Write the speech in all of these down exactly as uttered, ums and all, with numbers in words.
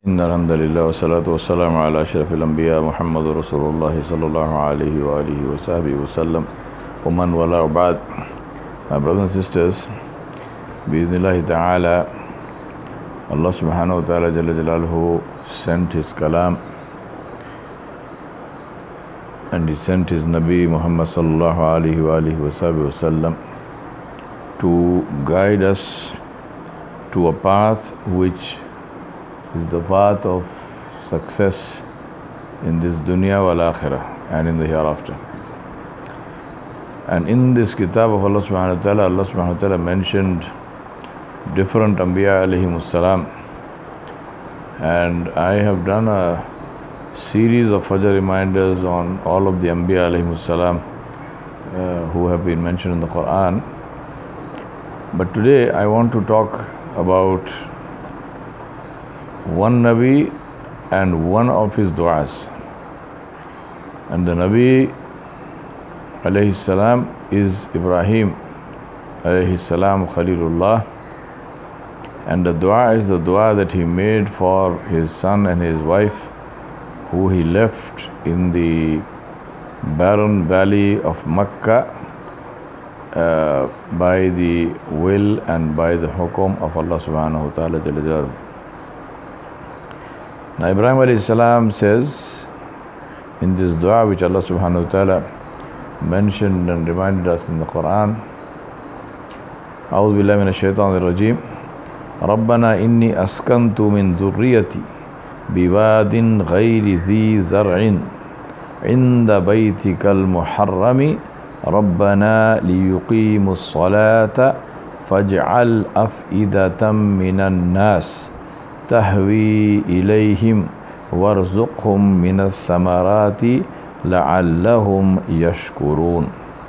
إن الحمد لله والصلاة والسلام على أشرف الأنبياء محمد رسول الله صلى الله عليه وآله وصحبه وسلم ومن والاه وبعد. My brothers and sisters, بإذن ta'ala, Allah subhanahu wa ta'ala Jalla Jalaluhu sent His kalam and He sent His Nabi Muhammad sallallahu alayhi wa alihi wa sahbihi wasallam to guide us to a path which is the path of success in this dunya wal akhirah and in the hereafter. And in this kitab of Allah subhanahu wa ta'ala, Allah subhanahu wa ta'ala mentioned different Anbiya alayhimus salam, and I have done a series of Fajr reminders on all of the Anbiya alayhimus salam uh, who have been mentioned in the Quran. But today I want to talk about one Nabi and one of his du'as. And the Nabi alayhi salam is Ibrahim alayhi salam Khalilullah, and the dua is the dua that he made for his son and his wife who he left in the barren valley of Makkah uh, by the will and by the hukum of Allah subhanahu wa ta'ala Jalla Jalaluhu. Now Ibrahim alayhi salam says in this dua which Allah subhanahu wa ta'ala mentioned and reminded us in the Quran, أعوذ بالله من الشيطان الرجيم ربنا إني أسكنت من ذريتي بواد غير ذي زرع عند بيتك المحرم ربنا ليقيموا الصلاة فاجعل أفئدة من الناس تهوي إليهم وارزقهم من الثمرات لعلهم يشكرون.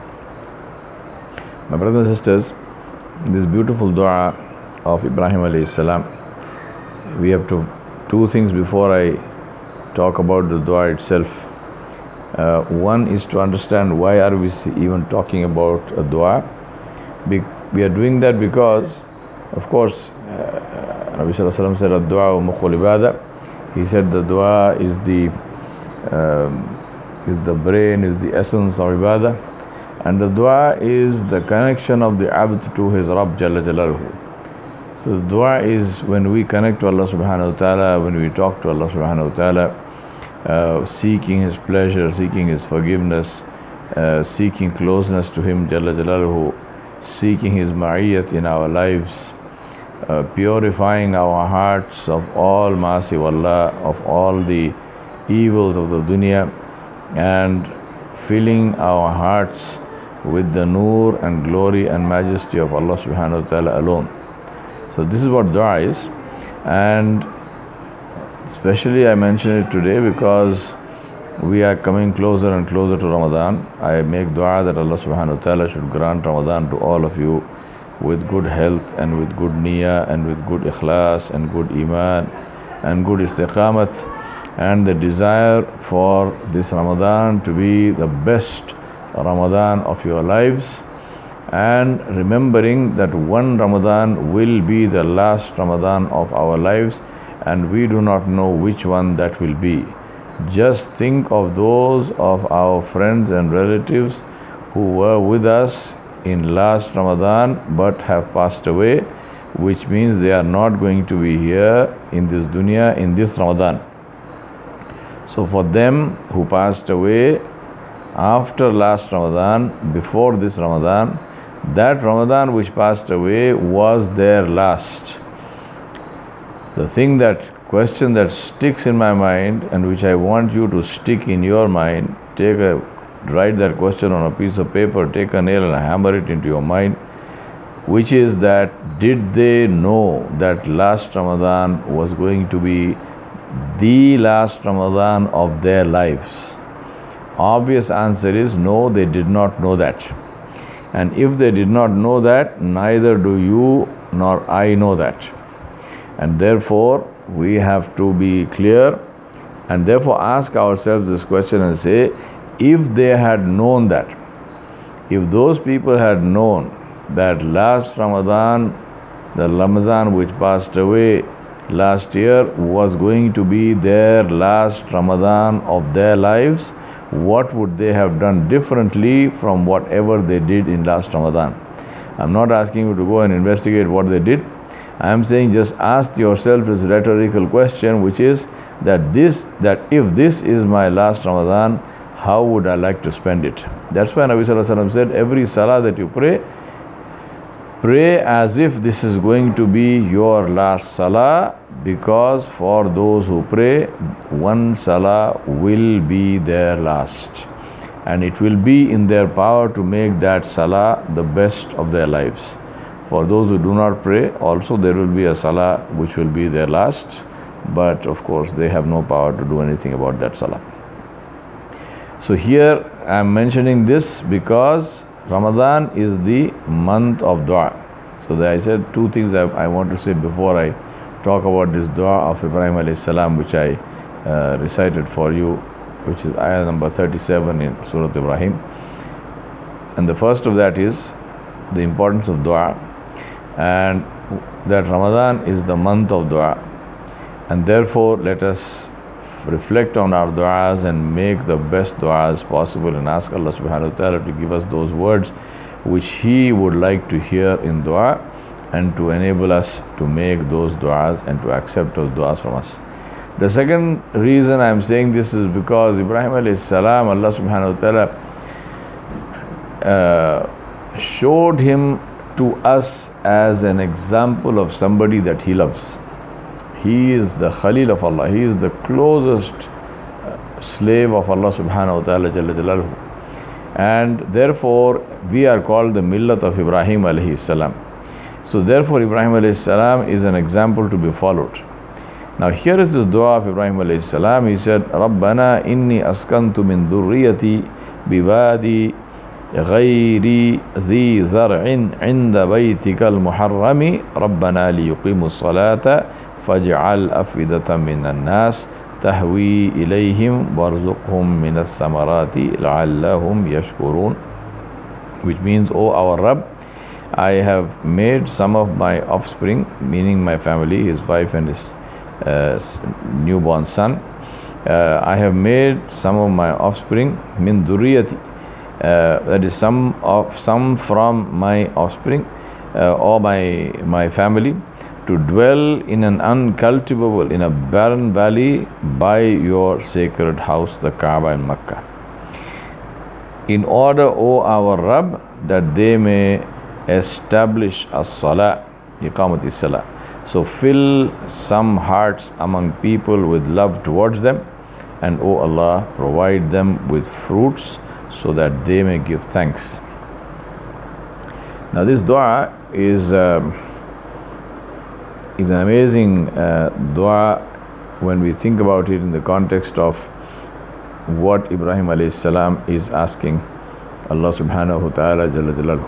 My brothers and sisters, this beautiful dua of Ibrahim alayhi salam, we have to two things before I talk about the dua itself. Uh, one is to understand why are we even talking about a dua. Be- we are doing that because, of course, uh, Nabi Sallallahu Alaihi Wasallam said, "Ad-dua mukhul ibadah." He said the dua is the um, is the brain, is the essence of ibadah, and the dua is the connection of the abd to his Rabb Jalla Jalaluhu. So the dua is when we connect to Allah subhanahu wa ta'ala, when we talk to Allah subhanahu wa ta'ala, uh, seeking His pleasure, seeking His forgiveness, uh, seeking closeness to Him Jalla Jalaluhu, seeking His ma'iyyat in our lives, uh, purifying our hearts of all ma'asi wallah, of all the evils of the dunya, and filling our hearts with the nur and glory and majesty of Allah subhanahu wa ta'ala alone. So this is what dua is, and especially I mention it today because we are coming closer and closer to Ramadan. I make dua that Allah subhanahu wa ta'ala should grant Ramadan to all of you with good health and with good niyyah and with good ikhlas and good iman and good istiqamat, and the desire for this Ramadan to be the best Ramadan of your lives, and remembering that one Ramadan will be the last Ramadan of our lives, and we do not know which one that will be. Just think of those of our friends and relatives who were with us in last Ramadan but have passed away, which means they are not going to be here in this dunya in this Ramadan. So for them who passed away after last Ramadan, before this Ramadan, that Ramadan which passed away was their last. The thing that, question that sticks in my mind and which I want you to stick in your mind, take a, write that question on a piece of paper, take a nail and hammer it into your mind, which is that, did they know that last Ramadan was going to be the last Ramadan of their lives? Obvious answer is no, they did not know that. And if they did not know that, neither do you nor I know that. And therefore, we have to be clear and therefore ask ourselves this question and say, if they had known that, if those people had known that last Ramadan, the Ramadan which passed away last year was going to be their last Ramadan of their lives, what would they have done differently from whatever they did in last Ramadan? I'm not asking you to go and investigate what they did. I'm saying just ask yourself this rhetorical question, which is that this that if this is my last Ramadan, how would I like to spend it? That's why Nabi Sallallahu Alaihi Wasallam said, every salah that you pray, pray as if this is going to be your last salah, because for those who pray, one salah will be their last. And it will be in their power to make that salah the best of their lives. For those who do not pray, also there will be a salah which will be their last, but of course they have no power to do anything about that salah. So here I am mentioning this because Ramadan is the month of dua. So I said two things I, I want to say before I talk about this dua of Ibrahim alayhi salam, which I uh, recited for you, which is ayah number thirty-seven in Surah Ibrahim. And the first of that is the importance of dua, and that Ramadan is the month of dua, and therefore let us reflect on our du'as and make the best du'as possible and ask Allah subhanahu wa ta'ala to give us those words which He would like to hear in dua, and to enable us to make those du'as and to accept those du'as from us. The second reason I am saying this is because Ibrahim alayhi salam, Allah subhanahu wa ta'ala uh, showed him to us as an example of somebody that He loves. He is the Khalil of Allah. He is the closest slave of Allah subhanahu wa ta'ala jalla jalaluhu. And therefore we are called the millat of Ibrahim alayhi salam. So therefore Ibrahim alayhi salam is an example to be followed. Now here is this dua of Ibrahim alayhi salam. He said, Rabbana inni askantu min dhurriyati biwadi غير ذي ذرع عند بيتك المحرم ربنا ليقيموا الصلاة فاجعل أفئدة من الناس تهوي إليهم وارزقهم من الثمرات لعلهم يشكرون, which means, O our Rabb, I have made some of my offspring, meaning my family, his wife and his uh, newborn son, uh, I have made some of my offspring min dhurriyati, uh, that is some of some from my offspring uh, or my my family, to dwell in an uncultivable, in a barren valley by your sacred house, the Kaaba in Makkah. In order, O our Rabb, that they may establish as-salah, iqamati salah. So fill some hearts among people with love towards them, and O Allah, provide them with fruits so that they may give thanks. Now this dua is um, is an amazing uh, dua when we think about it in the context of what Ibrahim alayhi salam is asking Allah subhanahu wa ta'ala jalla jalaluhu.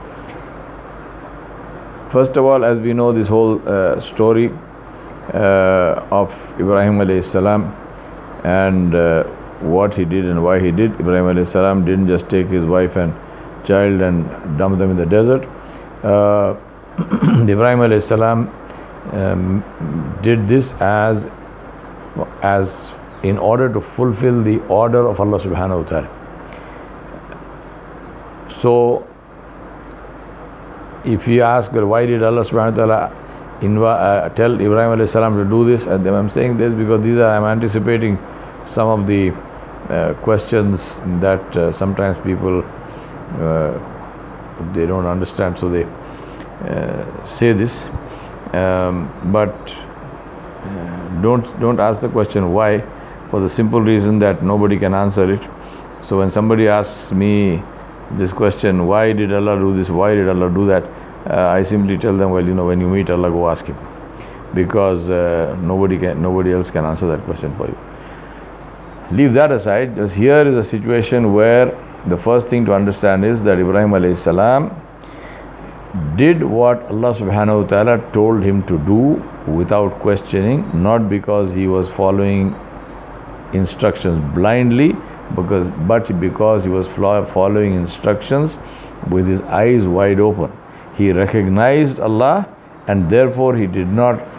First of all, as we know this whole uh, story uh, of Ibrahim alayhi salam and uh, what he did and why he did. Ibrahim alayhi salam didn't just take his wife and child and dump them in the desert. Uh, Ibrahim alayhi salam um, did this as as in order to fulfill the order of Allah subhanahu wa ta'ala. So if you ask, well, why did Allah subhanahu wa ta'ala inv- uh, tell Ibrahim alayhi salam to do this? And I'm saying this because these are, I'm anticipating some of the uh, questions that uh, sometimes people uh, they don't understand, so they uh, say this. Um, but uh, don't don't ask the question why, for the simple reason that nobody can answer it. So when somebody asks me this question, why did Allah do this, why did Allah do that, uh, I simply tell them, well, you know, when you meet Allah, go ask Him, because uh, nobody can, nobody else can answer that question for you. Leave that aside, because here is a situation where the first thing to understand is that Ibrahim alayhi salam did what Allah subhanahu wa ta'ala told him to do without questioning, not because he was following instructions blindly, because but because he was following instructions with his eyes wide open. He recognized Allah, and therefore he did not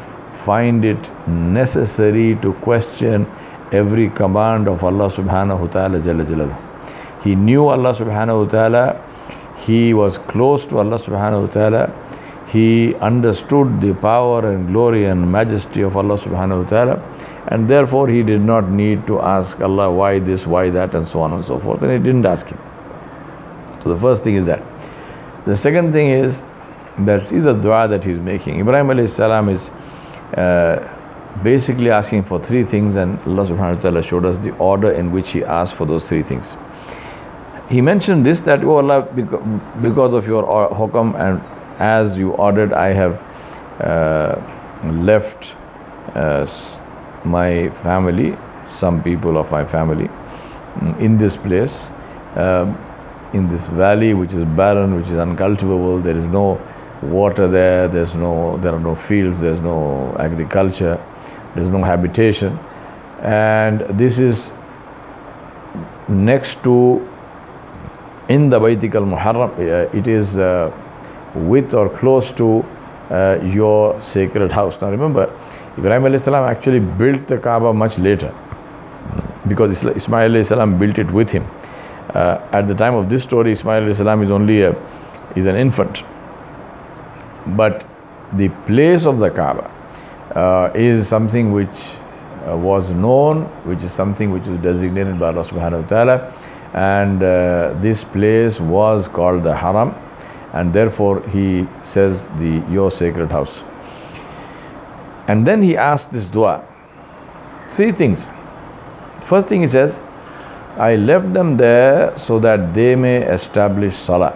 find it necessary to question every command of Allah subhanahu wa ta'ala jalla jalaluhu. He knew Allah subhanahu wa ta'ala. He was close to Allah subhanahu wa ta'ala. He understood the power and glory and majesty of Allah subhanahu wa ta'ala, and therefore he did not need to ask Allah why this, why that, and so on and so forth, and he didn't ask him. So the first thing is that. The second thing is that see the dua that he's making. Ibrahim alayhi salam is uh, basically asking for three things, and Allah subhanahu wa ta'ala showed us the order in which he asked for those three things. He mentioned this, that, oh Allah, because of your hukam and as you ordered, I have uh, left uh, my family, some people of my family, in this place, uh, in this valley which is barren, which is uncultivable. There is no water there. There's no. There are no fields. There's no agriculture. There's no habitation, and this is next to in the Bayt al-Muharram. Uh, it is. Uh, with or close to uh, your sacred house. Now remember, Ibrahim alayhi salam actually built the Kaaba much later, because Ismail alayhi salam built it with him. Uh, at the time of this story, Ismail alayhi salam is only a, is an infant. But the place of the Kaaba uh, is something which uh, was known, which is something which is designated by Allah subhanahu wa ta'ala, and uh, this place was called the Haram. And therefore he says the your sacred house. And then he asked this dua. Three things. First thing he says, I left them there so that they may establish salah.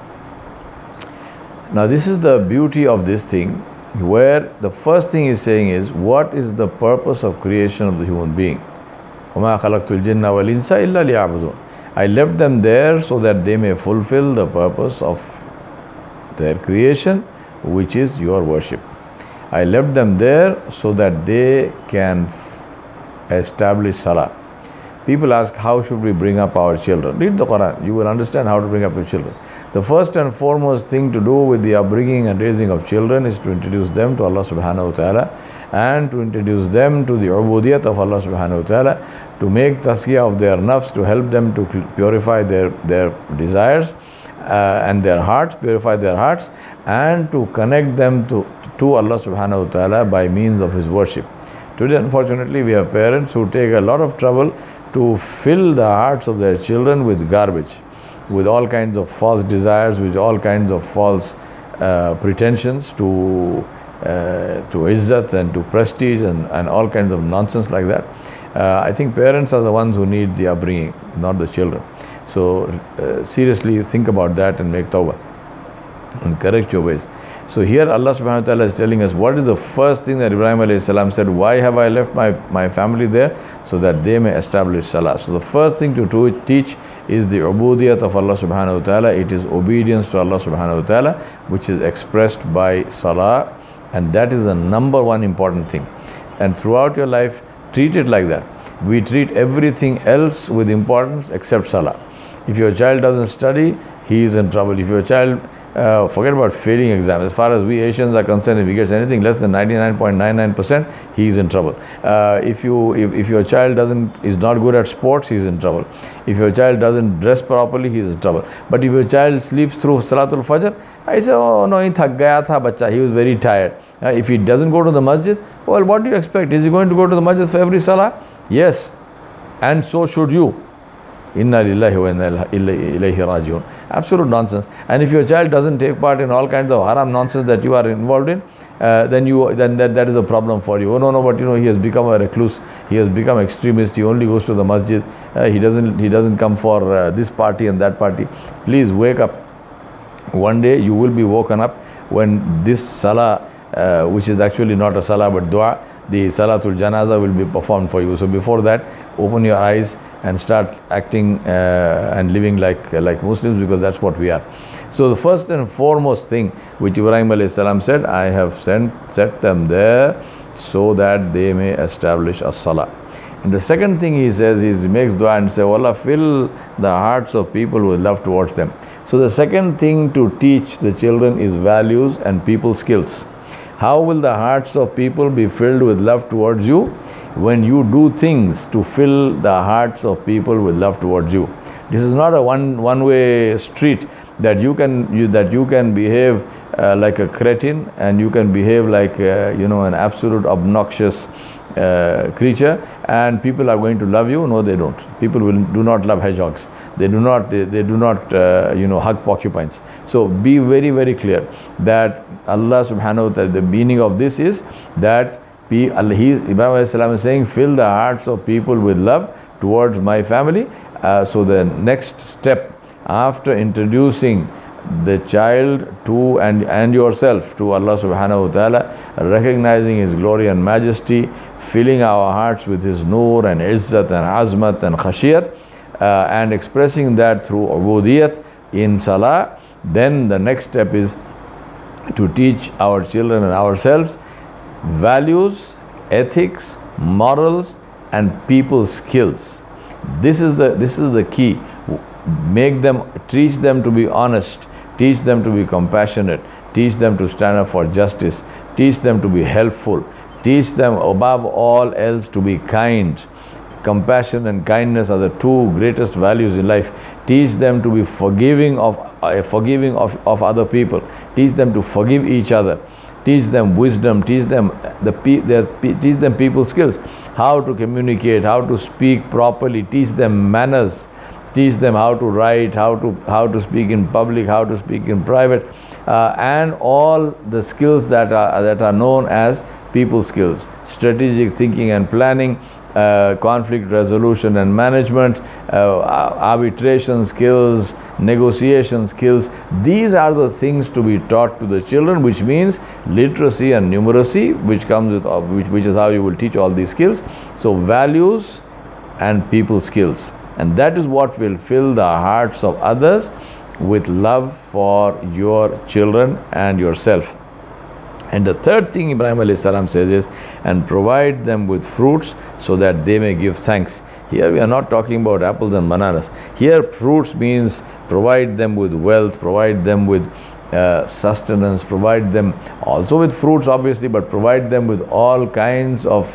Now this is the beauty of this thing, where the first thing he's saying is, what is the purpose of creation of the human being? وَمَا خَلَقْتُ الْجِنَّ وَالْإِنسَ إِلَّا لِيَعْبُدُونَ. I left them there so that they may fulfill the purpose of their creation, which is your worship. I left them there so that they can establish salah. People ask, how should we bring up our children? Read the Quran, you will understand how to bring up your children. The first and foremost thing to do with the upbringing and raising of children is to introduce them to Allah subhanahu wa ta'ala, and to introduce them to the ubudiyat of Allah subhanahu wa ta'ala, to make tasqiyah of their nafs, to help them to purify their, their desires, Uh, and their hearts, purify their hearts, and to connect them to, to Allah subhanahu wa ta'ala by means of His worship. Today, unfortunately, we have parents who take a lot of trouble to fill the hearts of their children with garbage, with all kinds of false desires, with all kinds of false uh, pretensions to uh, to izzat and to prestige and, and all kinds of nonsense like that. Uh, I think parents are the ones who need the upbringing, not the children. So uh, seriously think about that and make tawbah and correct your ways. So here Allah subhanahu wa ta'ala is telling us, what is the first thing that Ibrahim alayhi salam said, why have I left my, my family there? So that they may establish salah. So the first thing to do, teach is the ubudiyat of Allah subhanahu wa ta'ala. It is obedience to Allah subhanahu wa ta'ala, which is expressed by salah, and that is the number one important thing. And throughout your life, treat it like that. We treat everything else with importance except salah. If your child doesn't study, he is in trouble. If your child, uh, forget about failing exams. As far as we Asians are concerned, if he gets anything less than ninety-nine point nine nine percent, he is in trouble. Uh, if you, if, if your child doesn't is not good at sports, he is in trouble. If your child doesn't dress properly, he is in trouble. But if your child sleeps through Salatul Fajr, I say, oh no, he thak gaya tha bacha. He was very tired. Uh, if he doesn't go to the masjid, well, what do you expect? Is he going to go to the masjid for every salah? Yes, and so should you. Inna lillahi wa inna ilayhi rajiun. Absolute nonsense. And if your child doesn't take part in all kinds of haram nonsense that you are involved in, uh, then you then that, that is a problem for you. Oh no, no, but you know, he has become a recluse. He has become extremist. He only goes to the masjid. Uh, he doesn't he doesn't come for uh, this party and that party. Please wake up. One day you will be woken up when this salah, uh, which is actually not a salah but dua, the Salatul Janaza will be performed for you. So before that, open your eyes and start acting uh, and living like uh, like Muslims, because that's what we are. So the first and foremost thing which Ibrahim alayhi salam said, I have sent set them there so that they may establish a salah. And the second thing he says is, he makes dua and say, oh Allah, fill the hearts of people with love towards them. So the second thing to teach the children is values and people skills. How will the hearts of people be filled with love towards you? When you do things to fill the hearts of people with love towards you. This is not a one one way street that you can you, that you can behave uh, like a cretin, and you can behave like uh, you know an absolute obnoxious uh, creature, and people are going to love you. No, they don't. People will do not love hedgehogs. They do not they, they do not uh, you know hug porcupines. So be very very clear that Allah subhanahu wa ta'ala, the meaning of this is that He, Ibrahim alayhi salam is saying, fill the hearts of people with love towards my family. Uh, so the next step after introducing the child to and, and yourself to Allah subhanahu wa ta'ala, recognizing His glory and majesty, filling our hearts with His nur and izzat and azmat and khashiyat, uh, and expressing that through ubudiyat in salah, then the next step is to teach our children and ourselves values, ethics, morals, and people skills. This is the this is the key. Make them, teach them to be honest, teach them to be compassionate, teach them to stand up for justice, teach them to be helpful, teach them above all else to be kind. Compassion and kindness are the two greatest values in life. Teach them to be forgiving of uh, forgiving of, of other people. Teach them to forgive each other. Teach them wisdom, teach them the their, teach them people skills, how to communicate, how to speak properly, teach them manners, teach them how to write, how to how to speak in public, how to speak in private, uh, and all the skills that are that are known as people skills, strategic thinking and planning, uh, conflict resolution and management, uh, arbitration skills, negotiation skills. These are the things to be taught to the children, which means literacy and numeracy, which comes with uh, which, which is how you will teach all these skills. So values and people skills, and that is what will fill the hearts of others with love for your children and yourself. And the third thing Ibrahim alayhi salam says is, and provide them with fruits so that they may give thanks. Here we are not talking about apples and bananas. Here fruits means provide them with wealth, provide them with uh, sustenance, provide them also with fruits obviously, but provide them with all kinds of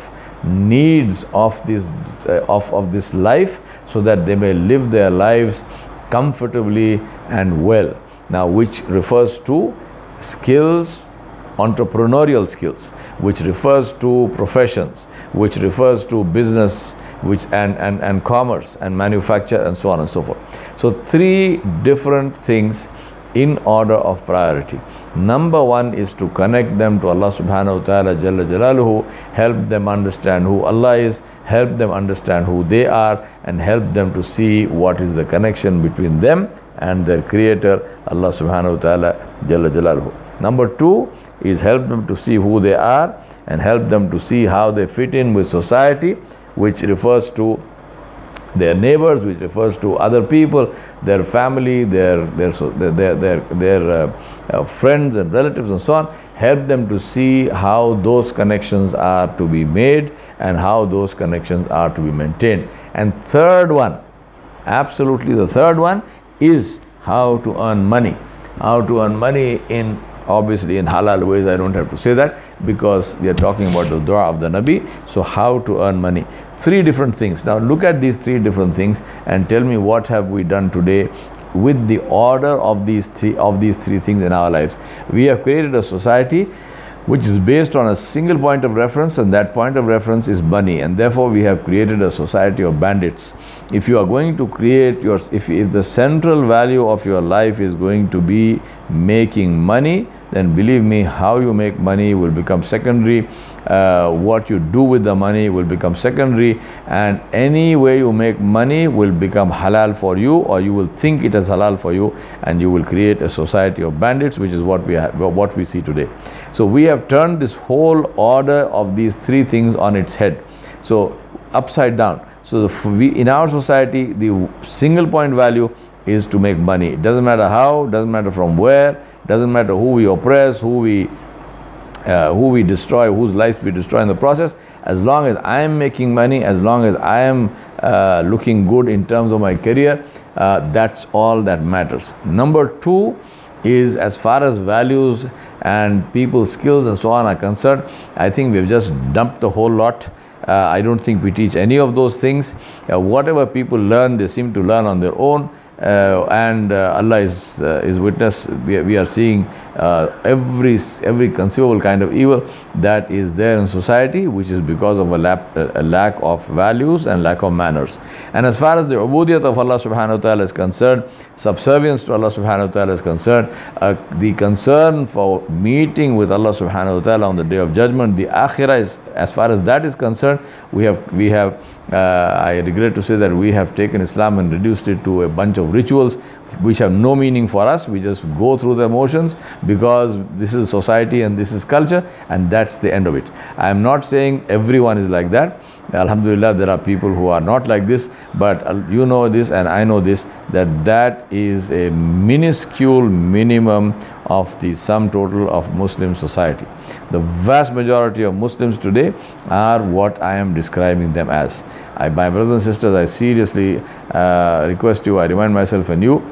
needs of this uh, of, of this life, so that they may live their lives comfortably and well. Now, which refers to skills, entrepreneurial skills, which refers to professions, which refers to business, which and, and, and commerce and manufacture and so on and so forth. So three different things in order of priority. Number one is to connect them to Allah subhanahu wa ta'ala Jalla Jalaluhu, help them understand who Allah is, help them understand who they are, and help them to see what is the connection between them and their creator, Allah subhanahu wa ta'ala Jalla Jalaluhu. Number two is help them to see who they are and help them to see how they fit in with society, which refers to their neighbors, which refers to other people, their family, their their their their, their uh, uh, friends and relatives and so on. Help them to see how those connections are to be made and how those connections are to be maintained. And third one, absolutely the third one, is how to earn money. How to earn money in, obviously in halal ways. I don't have to say that because we are talking about the dua of the Nabi. So how to earn money. Three different things. Now look at these three different things and tell me what have we done today with the order of these three of these three things in our lives. We have created a society which is based on a single point of reference, and that point of reference is money, and therefore we have created a society of bandits. If you are going to create your, if, if the central value of your life is going to be making money, then believe me, how you make money will become secondary. Uh, what you do with the money will become secondary, and any way you make money will become halal for you, or you will think it is halal for you, and you will create a society of bandits, which is what we have, what we see today. So we have turned this whole order of these three things on its head, so upside down. So the, we, in our society, the single point value is to make money. It doesn't matter how, doesn't matter from where, doesn't matter who we oppress, who we uh, who we destroy, whose lives we destroy in the process. As long as I am making money, as long as I am uh, looking good in terms of my career, uh, that's all that matters. Number two is, as far as values and people's skills and so on are concerned, I think we've just dumped the whole lot. Uh, I don't think we teach any of those things. Uh, whatever people learn, they seem to learn on their own. Uh, and uh, Allah is uh, is witness. We, we are seeing uh, every every conceivable kind of evil that is there in society, which is because of a, lap, a lack of values and lack of manners. And as far as the ubudiyat of Allah subhanahu wa ta'ala is concerned, subservience to Allah subhanahu wa ta'ala is concerned, uh, the concern for meeting with Allah subhanahu wa ta'ala on the day of judgment, the akhirah is, as far as that is concerned, we have we have uh, I regret to say that we have taken Islam and reduced it to a bunch of rituals which have no meaning for us. We just go through the motions because this is society and this is culture, and that's the end of it. I am not saying everyone is like that. Alhamdulillah, there are people who are not like this, but you know this and I know this, that that is a minuscule minimum of the sum total of Muslim society. The vast majority of Muslims today are what I am describing them as. I, my brothers and sisters, I seriously uh, request you, I remind myself and you,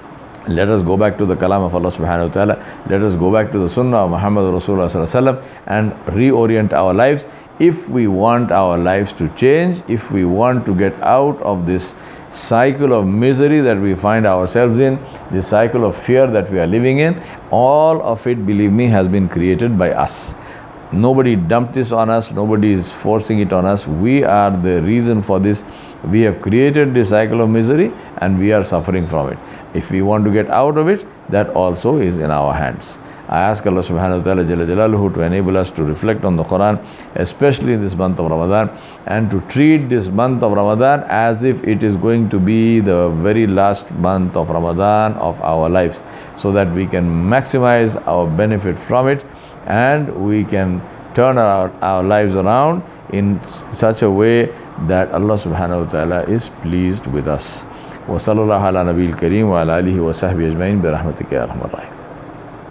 let us go back to the kalam of Allah subhanahu wa ta'ala. Let us go back to the sunnah of Muhammad Rasulullah sallallahu alaihi wasallam and reorient our lives. If we want our lives to change, if we want to get out of this cycle of misery that we find ourselves in, this cycle of fear that we are living in, all of it, believe me, has been created by us. Nobody dumped this on us. Nobody is forcing it on us. We are the reason for this. We have created this cycle of misery and we are suffering from it. If we want to get out of it, that also is in our hands. I ask Allah subhanahu wa ta'ala Jalla Jalaluhu to enable us to reflect on the Quran, especially in this month of Ramadan, and to treat this month of Ramadan as if it is going to be the very last month of Ramadan of our lives, so that we can maximize our benefit from it and we can turn our, our lives around in such a way that Allah subhanahu wa ta'ala is pleased with us. Wa sallallahu ala nabiyil kareem wa ala alihi wa sahbihi ajma'in bi rahmatika ya arhamar rahim.